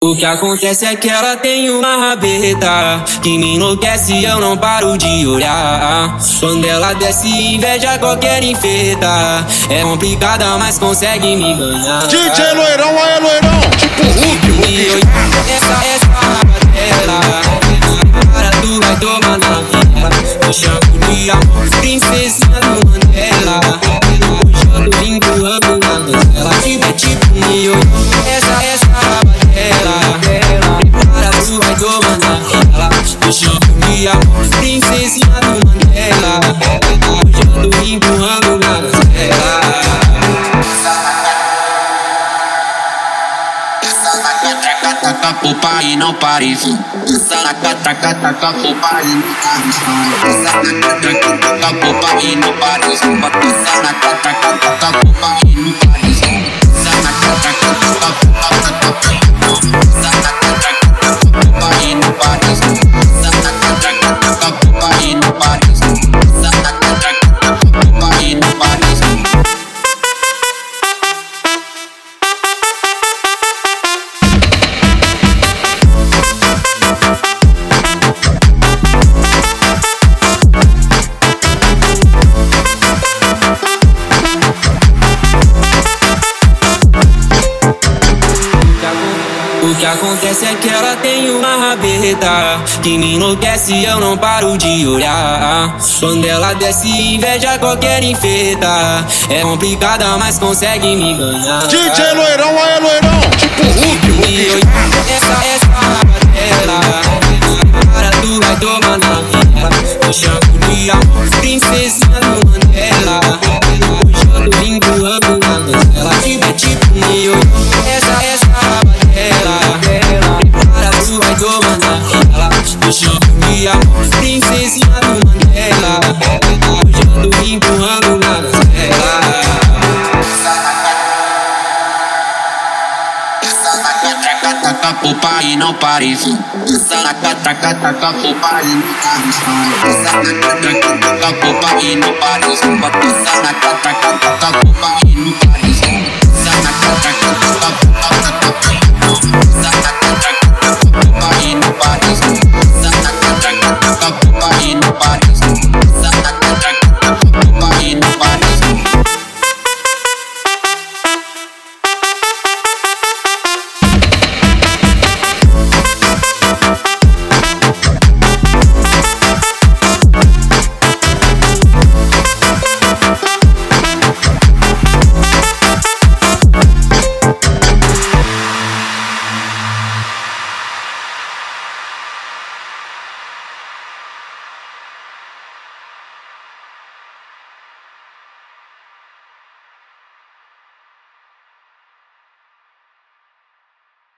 O que acontece é que ela tem uma rabeta que me enlouquece e eu não paro de olhar. Quando ela desce, inveja qualquer enfeita. É complicada, mas consegue me ganhar. DJ Loirão, aí Loirão, tipo Hulk. Essa rabatela, para tu vai tomar na vida. Me chamo de amor, princesinha do Mandela. Puxando, empurrando na cancela. É tipo Nioio. Essa rabatela, para tu vai tomar na vida. Me chamo de amor, princesinha do Mandela. Puxando, empurrando na cancela. Taca pro pai e não pare, filho. Taca pro pai e não pare, filho. Taca pro pai e não pare, filho. Taca pro pai e não pare, filho. O que acontece é que ela tem uma rabeta que me enlouquece e eu não paro de olhar. Quando ela desce, inveja qualquer enfeita. É complicada, mas consegue me ganhar. DJ Loirão, aí Loirão, tipo Hulk. Essa rabatela, para tu vai tomar na vida. Me chamo de amor, princesinha do Mandela. Puxando, empurrando na cancela. É tipo Nioio. Essa rabatela, para tu vai tomar na vida. Me chamo de amor, princesinha do Mandela. Puxando, empurrando na cancela. Taca pro pai e não pare, filho. Taca pro pai e não pare, filho. Taca pro pai e não pare, filho. Taca pro pai e não pare, filho.